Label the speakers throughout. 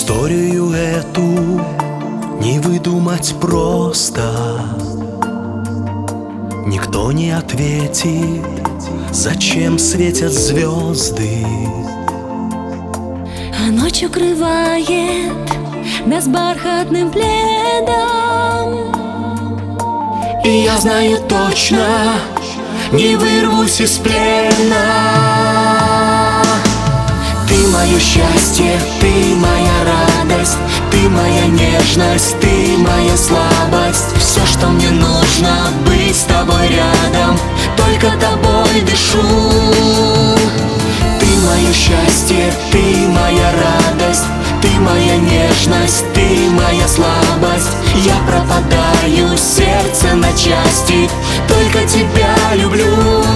Speaker 1: Историю эту не выдумать просто. Никто не ответит, зачем светят звезды.
Speaker 2: А ночь укрывает нас бархатным пледом.
Speaker 1: И я знаю точно, не вырвусь из плена. Ты мое счастье, ты моя радость, ты моя нежность, ты моя слабость. Все, что мне нужно, быть с тобой рядом, только тобой дышу. Ты мое счастье, ты моя радость, ты моя нежность, ты моя слабость. Я пропадаю, сердце на части, только тебя люблю.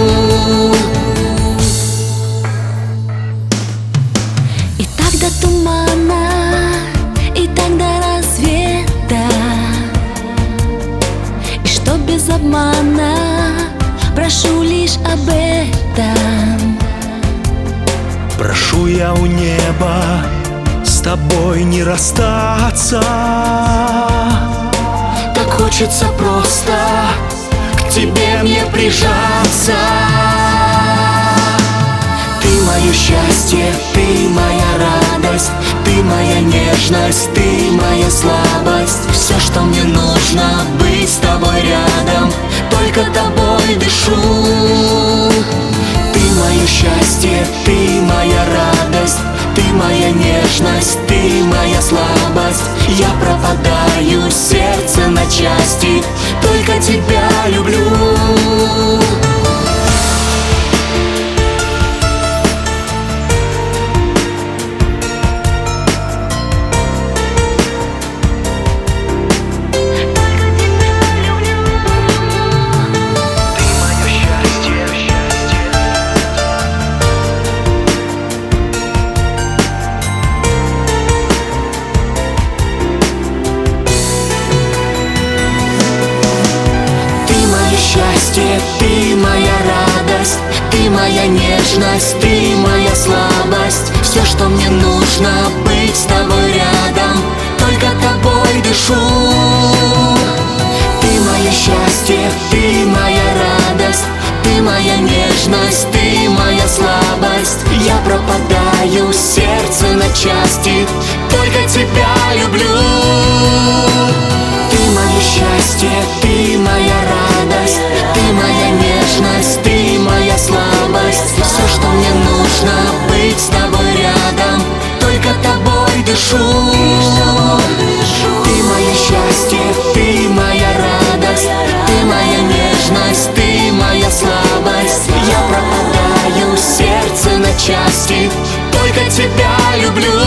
Speaker 2: И так до тумана, и так до рассвета, и что без обмана, прошу лишь об этом.
Speaker 1: Прошу я у неба с тобой не расстаться. Так хочется просто к тебе мне прижаться. Ты мое счастье, ты моя радость, ты моя нежность, ты моя слабость. Все, что мне нужно, быть с тобой рядом, только тобой дышу. Ты мое счастье, ты моя радость, ты моя нежность, ты моя слабость. Я пропадаю, сердце на части, только тебя люблю. Ты моя радость, ты моя нежность, ты моя слабость. Все, что мне нужно, быть с тобой рядом, только тобой дышу. Ты мое счастье, ты моя радость, ты моя нежность, ты моя слабость. Я пропадаю, сердце на части, только тебя люблю. Ты мое счастье, ты моя радость, ты моя нежность, ты моя слабость. Все, что мне нужно, быть с тобой рядом, только тобой дышу. Ты мое счастье, ты моя радость, ты моя нежность, ты моя слабость. Я пропадаю, сердце на части, только тебя люблю.